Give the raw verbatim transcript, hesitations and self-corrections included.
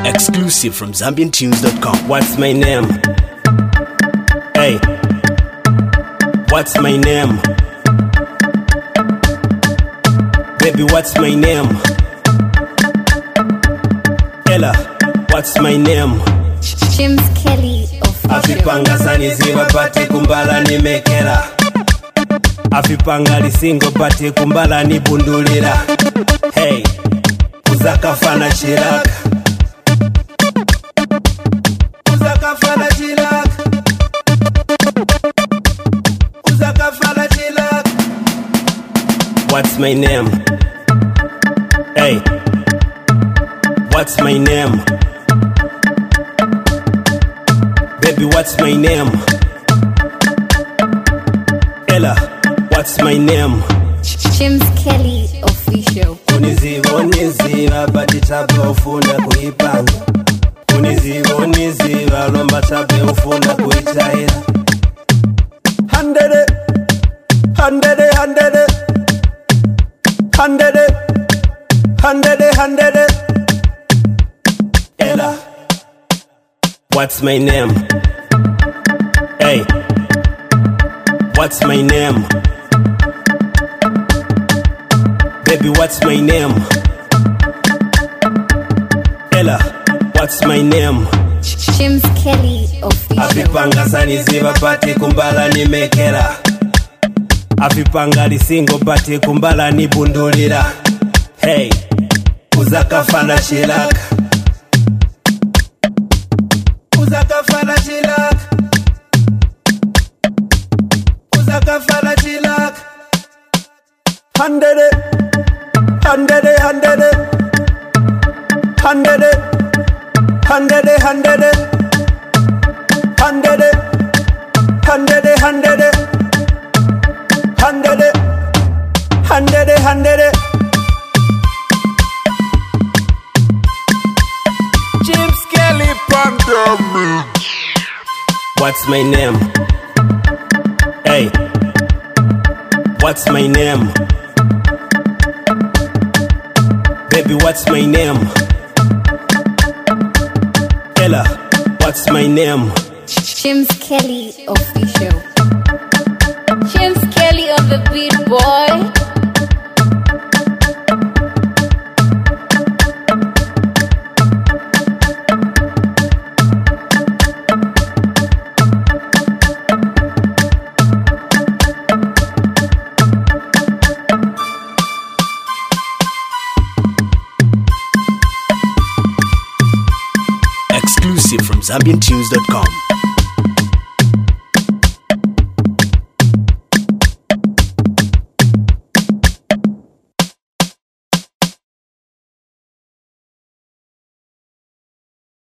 Exclusive from Zambian Tunes dot com. What's my name? Hey, what's my name? Baby, what's my name? Ella, what's my name? James Kelly official. Afipanga saniziwa pate kumbala ni mekela. Afipanga lisingo pate kumbala ni bundulira. Hey, kuzaka fana chiraka. Kuzaka fana chiraka. Kuzaka fana chiraka. What's my name? Hey, what's my name? Baby, what's my name? Ella, what's my name? James Kelly official. Uniziva, uniziva, bati tabe ufuna kuipanga. Uniziva, uniziva, lomba tabe ufuna kuitaira. Handede, handede, handede. Handede, handede, handede. Ella, what's my name? Hey, what's my name? Baby, what's my name? Ella, what's my name? James Kelly official. Afipanga saniziva pate kumbala ni mekela. Afipanga lisingo pate kumbala ni bundulira. Hey, kuzaka fana chilaka. Kuzaka fana chilaka. Kuzaka fana chilaka. Handede, handede, handede. Handede, handede, handede. Handede, handede, handede. Handede, handede, handede. James Kelly Pandemic. What's my name? Hey, what's my name? Baby, what's my name? Ella, what's my name? James Kelly official. James Kelly on the beat, boy. Exclusive from Zambian Tunes dot com.